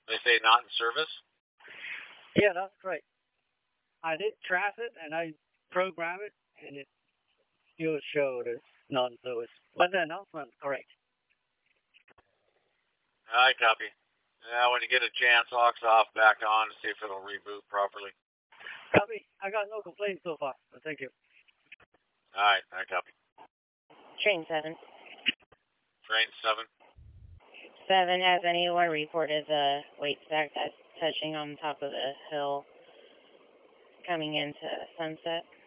They say not in service. Yeah, that's right. I did trace it and I programmed it, and it still showed it's non-service. But the announcement's correct. I copy. When you get a chance, aux off back on to see if it'll reboot properly. Copy. I got no complaints so far, but thank you. All right, I copy. Train 7. Train 7. 7, has anyone reported the weight stack that's touching on top of the hill coming into Sunset?